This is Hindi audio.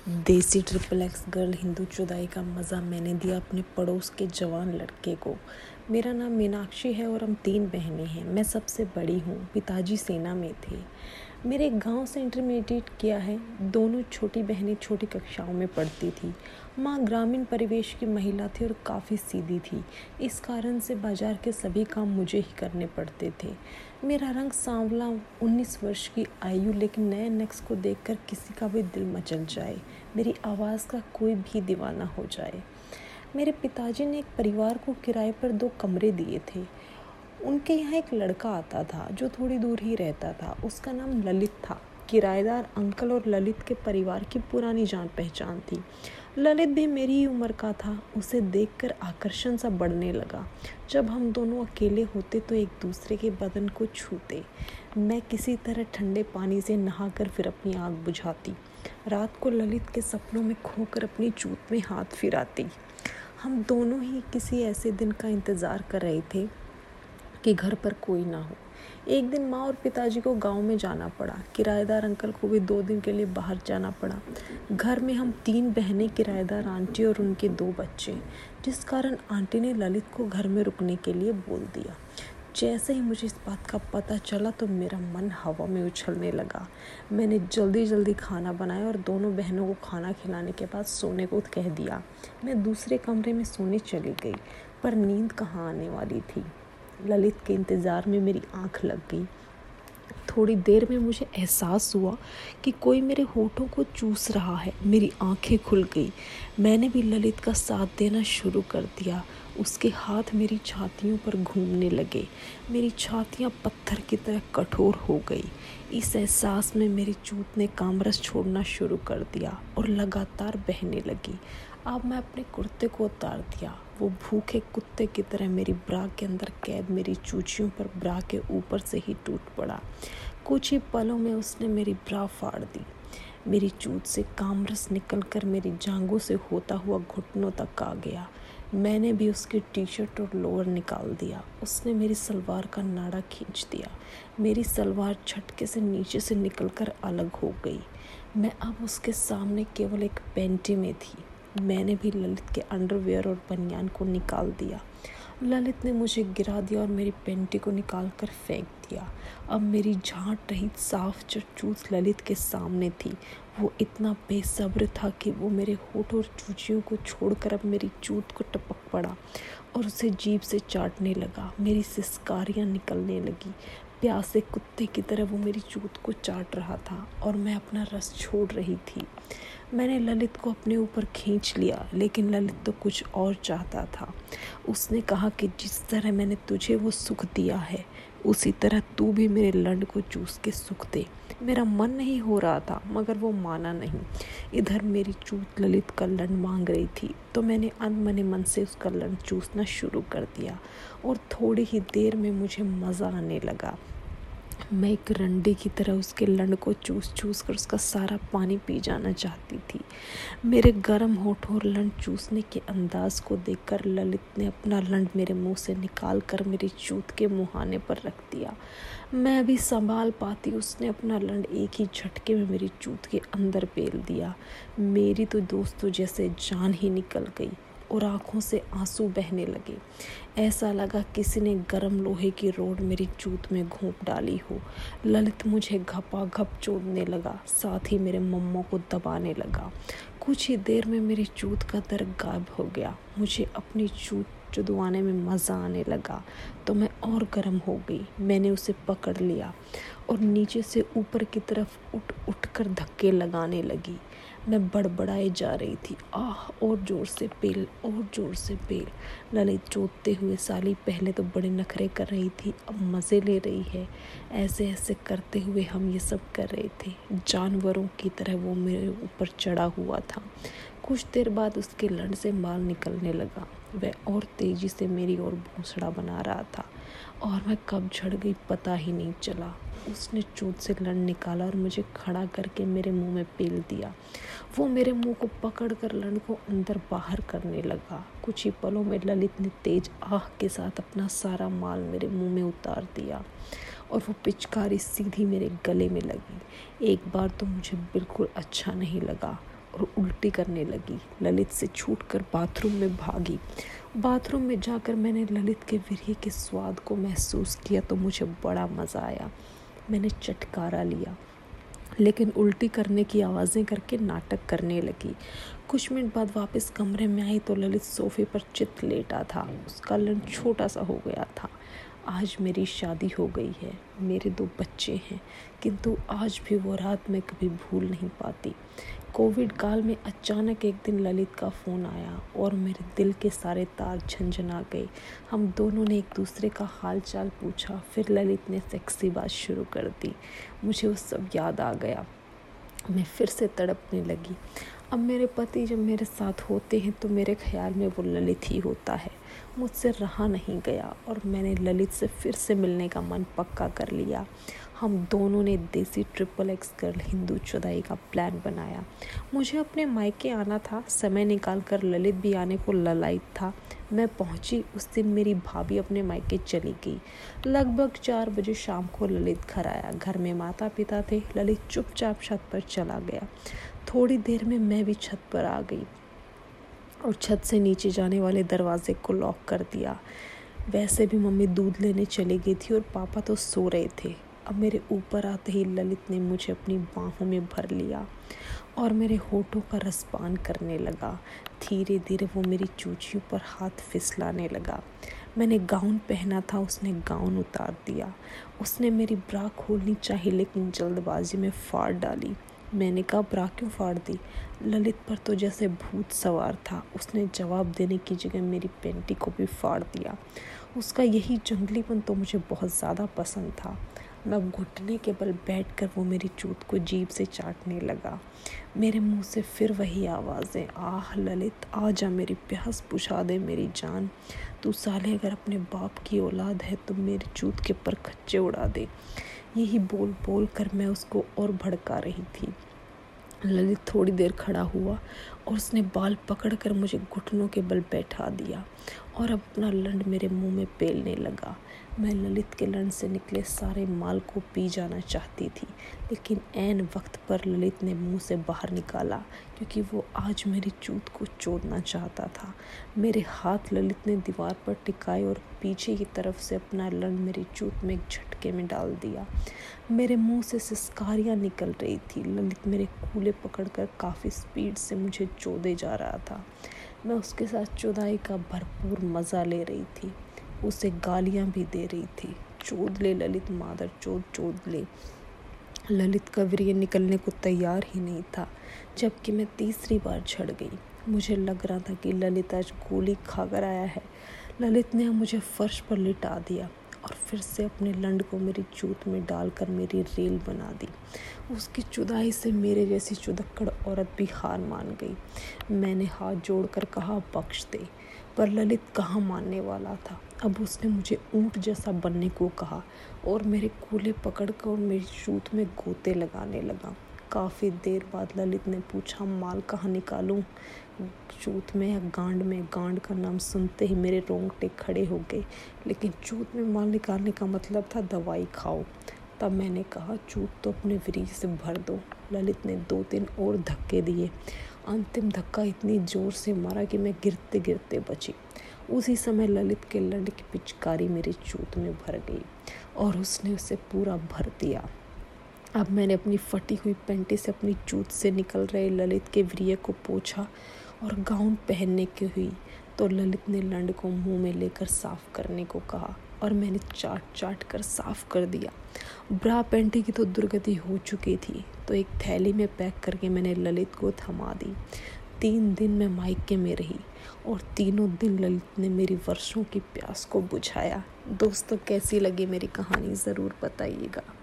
देसी ट्रिपल एक्स गर्ल हिंदू चुदाई का मज़ा मैंने दिया अपने पड़ोस के जवान लड़के को। मेरा नाम मीनाक्षी है और हम 3 बहनें हैं। मैं सबसे बड़ी हूँ। पिताजी सेना में थे। मेरे गांव से इंटरमीडिएट किया है। दोनों छोटी बहनें छोटी कक्षाओं में पढ़ती थी। माँ ग्रामीण परिवेश की महिला थी और काफ़ी सीधी थी। इस कारण से बाजार के सभी काम मुझे ही करने पड़ते थे। मेरा रंग सांवला, 19 वर्ष की आयु, लेकिन नए नक्श को देखकर किसी का भी दिल मचल जाए। मेरी आवाज़ का कोई भी दीवाना हो जाए। मेरे पिताजी ने एक परिवार को किराए पर 2 कमरे दिए थे। उनके यहाँ एक लड़का आता था जो थोड़ी दूर ही रहता था। उसका नाम ललित था। किराएदार अंकल और ललित के परिवार की पुरानी जान पहचान थी। ललित भी मेरी ही उम्र का था। उसे देखकर आकर्षण सा बढ़ने लगा। जब हम दोनों अकेले होते तो एक दूसरे के बदन को छूते। मैं किसी तरह ठंडे पानी से नहाकर फिर अपनी आग बुझाती। रात को ललित के सपनों में खोकर अपनी चूत में हाथ फिराती। हम दोनों ही किसी ऐसे दिन का इंतज़ार कर रहे थे कि घर पर कोई ना हो। एक दिन माँ और पिताजी को गांव में जाना पड़ा। किराएदार अंकल को भी 2 दिन के लिए बाहर जाना पड़ा। घर में हम 3 बहनें, किराएदार आंटी और उनके 2 बच्चे, जिस कारण आंटी ने ललित को घर में रुकने के लिए बोल दिया। जैसे ही मुझे इस बात का पता चला तो मेरा मन हवा में उछलने लगा। मैंने जल्दी खाना बनाया और दोनों बहनों को खाना खिलाने के बाद सोने को कह दिया। मैं दूसरे कमरे में सोने चली गई, पर नींद कहाँ आने वाली थी। ललित के इंतज़ार में मेरी आंख लग गई। थोड़ी देर में मुझे एहसास हुआ कि कोई मेरे होठों को चूस रहा है। मेरी आंखें खुल गई। मैंने भी ललित का साथ देना शुरू कर दिया। उसके हाथ मेरी छातियों पर घूमने लगे। मेरी छातियाँ पत्थर की तरह कठोर हो गई। इस एहसास में मेरी चूत ने कामरस छोड़ना शुरू कर दिया और लगातार बहने लगी। अब मैं अपने कुर्ते को उतार दिया। वो भूखे कुत्ते की तरह मेरी ब्रा के अंदर कैद मेरी चूचियों पर ब्रा के ऊपर से ही टूट पड़ा। कुछ ही पलों में उसने मेरी ब्रा फाड़ दी। मेरी चूत से कामरस निकलकर मेरी जांघों से होता हुआ घुटनों तक आ गया। मैंने भी उसकी टी-शर्ट और लोअर निकाल दिया। उसने मेरी सलवार का नाड़ा खींच दिया। मेरी सलवार झटके से नीचे से निकलकर अलग हो गई। मैं अब उसके सामने केवल एक पैंटी में थी। मैंने भी ललित के अंडरवियर और बनियान को निकाल दिया। ललित ने मुझे गिरा दिया और मेरी पैंटी को निकाल कर फेंक दिया। अब मेरी झांट रहित साफ चूत ललित के सामने थी। वो इतना बेसब्र था कि वो मेरे होठ और चूचियों को छोड़कर अब मेरी चूत को टपक पड़ा और उसे जीभ से चाटने लगा। मेरी सिसकारियाँ निकलने लगी। प्यासे कुत्ते की तरह वो मेरी चूत को चाट रहा था और मैं अपना रस छोड़ रही थी। मैंने ललित को अपने ऊपर खींच लिया, लेकिन ललित तो कुछ और चाहता था। उसने कहा कि जिस तरह मैंने तुझे वो सुख दिया है, उसी तरह तू भी मेरे लंड को चूस के सुख दे। मेरा मन नहीं हो रहा था, मगर वो माना नहीं। इधर मेरी चूत ललित का लंड मांग रही थी, तो मैंने अनमने मन से उसका लंड चूसना शुरू कर दिया और थोड़ी ही देर में मुझे मज़ा आने लगा। मैं एक रंडे की तरह उसके लंड को चूस कर उसका सारा पानी पी जाना चाहती थी। मेरे गर्म होठों और लंड चूसने के अंदाज को देखकर ललित ने अपना लंड मेरे मुंह से निकाल कर मेरी चूत के मुहाने पर रख दिया। मैं भी संभाल पाती, उसने अपना लंड एक ही झटके में मेरी चूत के अंदर पेल दिया। मेरी तो दोस्तों जैसे जान ही निकल गई और आंखों से आंसू बहने लगे। ऐसा लगा किसी ने गर्म लोहे की रोड मेरी चूत में घोंप डाली हो। ललित मुझे घपाघप चोदने लगा, साथ ही मेरे मम्मा को दबाने लगा। कुछ ही देर में मेरी चूत का दर्द गायब हो गया। मुझे अपनी चूत चुदवाने में मज़ा आने लगा तो मैं और गर्म हो गई। मैंने उसे पकड़ लिया और नीचे से ऊपर की तरफ उठ कर धक्के लगाने लगी। मैं बड़बड़ाए जा रही थी, आह, और ज़ोर से पेल, और ज़ोर से पेल। ललित चोदते हुए साली पहले तो बड़े नखरे कर रही थी, अब मज़े ले रही है। ऐसे ऐसे करते हुए हम ये सब कर रहे थे। जानवरों की तरह वो मेरे ऊपर चढ़ा हुआ था। कुछ देर बाद उसके लंड से माल निकलने लगा। वह और तेज़ी से मेरी ओर भोंसड़ा बना रहा था और मैं कब झड़ गई पता ही नहीं चला। उसने चूत से लंड निकाला और मुझे खड़ा करके मेरे मुंह में पेल दिया। वो मेरे मुंह को पकड़ कर लंड को अंदर बाहर करने लगा। कुछ ही पलों में ललित ने तेज आह के साथ अपना सारा माल मेरे मुंह में उतार दिया और वो पिचकारी सीधी मेरे गले में लगी। एक बार तो मुझे बिल्कुल अच्छा नहीं लगा और उल्टी करने लगी। ललित से छूटकर बाथरूम में भागी। बाथरूम में जाकर मैंने ललित के वीर्य के स्वाद को महसूस किया तो मुझे बड़ा मज़ा आया। मैंने चटकारा लिया, लेकिन उल्टी करने की आवाज़ें करके नाटक करने लगी। कुछ मिनट बाद वापस कमरे में आई तो ललित सोफे पर चित लेटा था। उसका लंड छोटा सा हो गया था। आज मेरी शादी हो गई है, मेरे 2 बच्चे हैं, किंतु आज भी वो रात मैं कभी भूल नहीं पाती। कोविड काल में अचानक एक दिन ललित का फ़ोन आया और मेरे दिल के सारे तार झंझना गए। हम दोनों ने एक दूसरे का हाल चाल पूछा। फिर ललित ने सेक्सी बात शुरू कर दी। मुझे वो सब याद आ गया। मैं फिर से तड़पने लगी। अब मेरे पति जब मेरे साथ होते हैं तो मेरे ख्याल में वो ललित ही होता है। मुझसे रहा नहीं गया और मैंने ललित से फिर से मिलने का मन पक्का कर लिया। हम दोनों ने देसी XXX गर्ल हिंदू चुदाई का प्लान बनाया। मुझे अपने मायके आना था। समय निकाल कर ललित भी आने को ललायित था। मैं पहुंची। उस दिन मेरी भाभी अपने मायके चली गई। लगभग 4 बजे शाम को ललित घर आया। घर में माता पिता थे। ललित चुपचाप छत पर चला गया। थोड़ी देर में मैं भी छत पर आ गई और छत से नीचे जाने वाले दरवाजे को लॉक कर दिया। वैसे भी मम्मी दूध लेने चली गई थी और पापा तो सो रहे थे। अब मेरे ऊपर आते ही ललित ने मुझे अपनी बाहों में भर लिया और मेरे होठों का रसपान करने लगा। धीरे धीरे वो मेरी चूचियों पर हाथ फिसलाने लगा। मैंने गाउन पहना था, उसने गाउन उतार दिया। उसने मेरी ब्रा खोलनी चाहिए लेकिन जल्दबाजी में फाड़ डाली। मैंने कहा ब्रा क्यों फाड़ दी? ललित पर तो जैसे भूत सवार था। उसने जवाब देने की जगह मेरी पेंटी को भी फाड़ दिया। उसका यही जंगलीपन तो मुझे बहुत ज़्यादा पसंद था। मैं घुटने के बल बैठकर वो मेरी चूत को जीभ से चाटने लगा। मेरे मुंह से फिर वही आवाज़ें, आह ललित आजा, मेरी प्यास बुझा दे मेरी जान। तू साले अगर अपने बाप की औलाद है तो मेरी चूत के पर खच्चे उड़ा दे। यही बोल बोल कर मैं उसको और भड़का रही थी। ललित थोड़ी देर खड़ा हुआ और उसने बाल पकड़कर मुझे घुटनों के बल बैठा दिया और अपना लंड मेरे मुंह में पेलने लगा। मैं ललित के लंड से निकले सारे माल को पी जाना चाहती थी, लेकिन ऐन वक्त पर ललित ने मुंह से बाहर निकाला क्योंकि वो आज मेरी चूत को चोदना चाहता था। मेरे हाथ ललित ने दीवार पर टिकाए और पीछे की तरफ से अपना लंड मेरी चूत में एक झटके में डाल दिया। मेरे मुंह से सिसकारियाँ निकल रही थी। ललित मेरे कूल्हे पकड़कर काफ़ी स्पीड से मुझे चोदे जा रहा था। मैं उसके साथ चुदाई का भरपूर मज़ा ले रही थी। उसे गालियाँ भी दे रही थी। चोद ले ललित, मादर चोद ले। ललित का वीर्य निकलने को तैयार ही नहीं था, जबकि मैं तीसरी बार झड़ गई। मुझे लग रहा था कि ललित आज गोली खाकर आया है। ललित ने मुझे फर्श पर लिटा दिया और फिर से अपने लंड को मेरी चूत में डालकर मेरी रेल बना दी। उसकी चुदाई से मेरे जैसी चुदक्कड़ औरत भी हार मान गई। मैंने हाथ जोड़कर कहा बख्श दे, पर ललित कहाँ मानने वाला था। अब उसने मुझे ऊंट जैसा बनने को कहा और मेरे कूल्हे पकड़कर मेरी चूत में गोते लगाने लगा। काफ़ी देर बाद ललित ने पूछा माल कहाँ निकालूं, चूत में या गांड में? गांड का नाम सुनते ही मेरे रोंगटे खड़े हो गए, लेकिन चूत में माल निकालने का मतलब था दवाई खाओ। तब मैंने कहा चूत तो अपने वीर्य से भर दो। ललित ने 2-3 और धक्के दिए। अंतिम धक्का इतनी जोर से मारा कि मैं गिरते गिरते बची। उसी समय ललित के लंड की पिचकारी मेरी चूत में भर गई और उसने उसे पूरा भर दिया। अब मैंने अपनी फटी हुई पेंटी से अपनी चूत से निकल रहे ललित के वीर्य को पोंछा और गाउन पहनने की हुई तो ललित ने लंड को मुंह में लेकर साफ करने को कहा और मैंने चाट कर साफ कर दिया। ब्रा पेंटी की तो दुर्गति हो चुकी थी, तो एक थैली में पैक करके मैंने ललित को थमा दी। 3 दिन मैं मायके में रही और तीनों दिन ललित ने मेरी वर्षों की प्यास को बुझाया। दोस्तों, कैसी लगी मेरी कहानी ज़रूर बताइएगा।